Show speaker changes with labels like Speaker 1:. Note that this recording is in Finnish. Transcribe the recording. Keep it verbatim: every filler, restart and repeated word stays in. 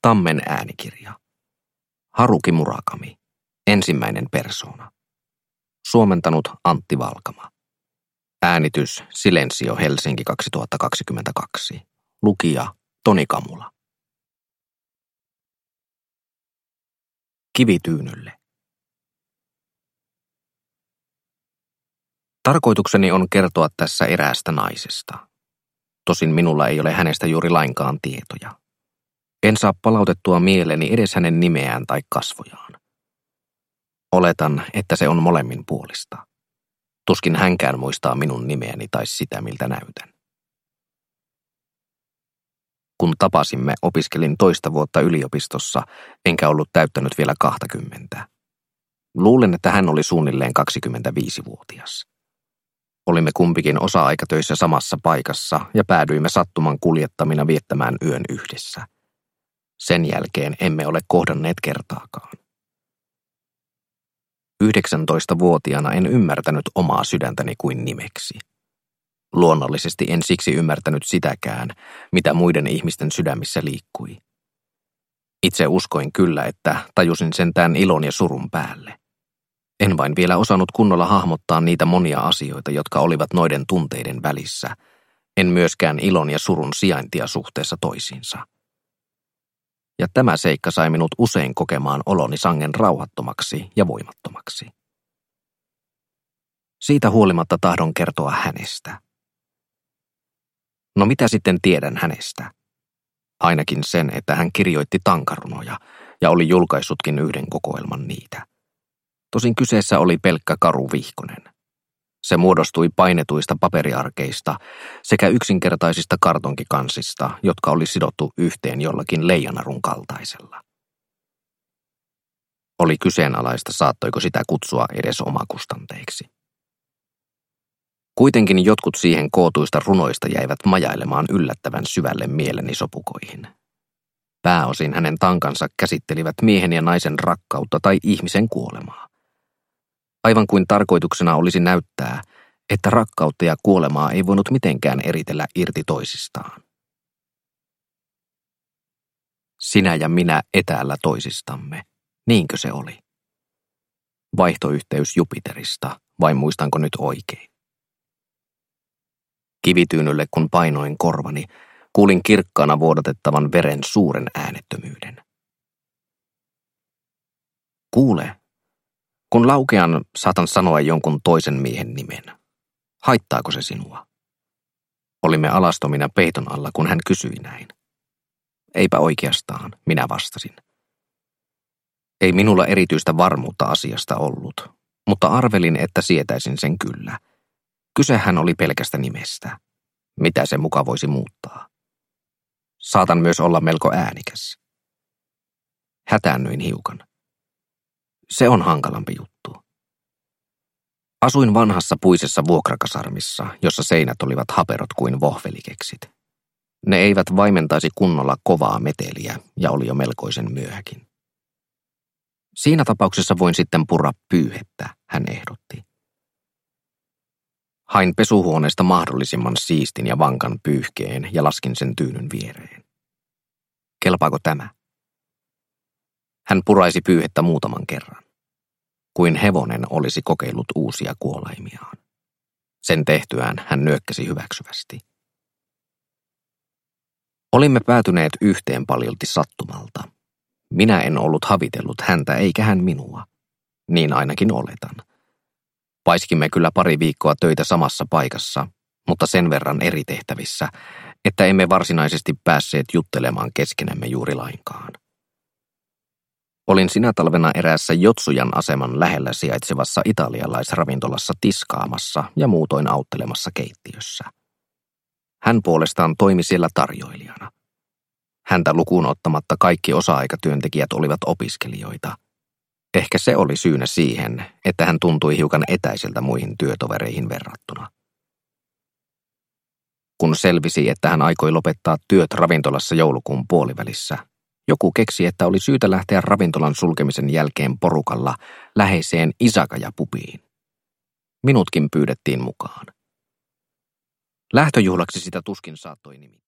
Speaker 1: Tammen äänikirja. Haruki Murakami. Ensimmäinen persoona. Suomentanut Antti Valkama. Äänitys Silensio Helsinki kaksituhattakaksikymmentäkaksi. Lukija Toni Kamula. Kivityynylle. Tarkoitukseni on kertoa tässä eräästä naisesta. Tosin minulla ei ole hänestä juuri lainkaan tietoja. En saa palautettua mieleeni edes hänen nimeään tai kasvojaan. Oletan, että se on molemmin puolista. Tuskin hänkään muistaa minun nimeäni tai sitä, miltä näytän. Kun tapasimme, opiskelin toista vuotta yliopistossa, enkä ollut täyttänyt vielä kaksikymmentä. Luulen, että hän oli suunnilleen kaksikymmentäviisivuotias. Olimme kumpikin osa-aikatöissä samassa paikassa ja päädyimme sattuman kuljettamina viettämään yön yhdessä. Sen jälkeen emme ole kohdanneet kertaakaan. yhdeksäntoistavuotiaana en ymmärtänyt omaa sydäntäni kuin nimeksi. Luonnollisesti en siksi ymmärtänyt sitäkään, mitä muiden ihmisten sydämissä liikkui. Itse uskoin kyllä, että tajusin sentään ilon ja surun päälle. En vain vielä osannut kunnolla hahmottaa niitä monia asioita, jotka olivat noiden tunteiden välissä. En myöskään ilon ja surun sijaintia suhteessa toisiinsa. Ja tämä seikka sai minut usein kokemaan oloni sangen rauhattomaksi ja voimattomaksi. Siitä huolimatta tahdon kertoa hänestä. No mitä sitten tiedän hänestä? Ainakin sen, että hän kirjoitti tankarunoja ja oli julkaissutkin yhden kokoelman niitä. Tosin kyseessä oli pelkkä karu vihkonen. Se muodostui painetuista paperiarkeista sekä yksinkertaisista kartonkikansista, jotka oli sidottu yhteen jollakin leijonarun kaltaisella. Oli kyseenalaista, saattoiko sitä kutsua edes omakustanteiksi. Kuitenkin jotkut siihen kootuista runoista jäivät majailemaan yllättävän syvälle mieleni sopukoihin. Pääosin hänen tankansa käsittelivät miehen ja naisen rakkautta tai ihmisen kuolemaa. Aivan kuin tarkoituksena olisi näyttää, että rakkautta ja kuolemaa ei voinut mitenkään eritellä irti toisistaan. Sinä ja minä etäällä toisistamme, niinkö se oli? Vaihtoyhteys Jupiterista, vai muistanko nyt oikein? Kivityynylle kun painoin korvani, kuulin kirkkaana vuodatettavan veren suuren äänettömyyden. Kuule, kun laukean, saatan sanoa jonkun toisen miehen nimen. Haittaako se sinua? Olimme alastomina peiton alla, kun hän kysyi näin. Eipä oikeastaan, minä vastasin. Ei minulla erityistä varmuutta asiasta ollut, mutta arvelin, että sietäisin sen kyllä. Kysehän oli pelkästä nimestä. Mitä se muka voisi muuttaa? Saatan myös olla melko äänikäs. Hätäännyin hiukan. Se on hankalampi juttu. Asuin vanhassa puisessa vuokrakasarmissa, jossa seinät olivat haperot kuin vohvelikeksit. Ne eivät vaimentaisi kunnolla kovaa meteliä ja oli jo melkoisen myöhäkin. Siinä tapauksessa voin sitten purra pyyhettä, hän ehdotti. Hain pesuhuoneesta mahdollisimman siistin ja vankan pyyhkeen ja laskin sen tyynyn viereen. Kelpaako tämä? Hän puraisi pyyhettä muutaman kerran, kuin hevonen olisi kokeillut uusia kuolaimiaan. Sen tehtyään hän nyökkäsi hyväksyvästi. Olimme päätyneet yhteen paljolti sattumalta. Minä en ollut havitellut häntä eikä hän minua. Niin ainakin oletan. Paiskimme kyllä pari viikkoa töitä samassa paikassa, mutta sen verran eri tehtävissä, että emme varsinaisesti päässeet juttelemaan keskenämme juuri lainkaan. Olin sinä talvena eräässä Jotsujan aseman lähellä sijaitsevassa italialaisravintolassa tiskaamassa ja muutoin auttelemassa keittiössä. Hän puolestaan toimi siellä tarjoilijana. Häntä lukuun ottamatta kaikki osa-aikatyöntekijät olivat opiskelijoita. Ehkä se oli syynä siihen, että hän tuntui hiukan etäiseltä muihin työtovereihin verrattuna. Kun selvisi, että hän aikoi lopettaa työt ravintolassa joulukuun puolivälissä, joku keksi, että oli syytä lähteä ravintolan sulkemisen jälkeen porukalla läheiseen Izakaya-pubiin. Minutkin pyydettiin mukaan. Lähtöjuhlaksi sitä tuskin saattoi nimittää.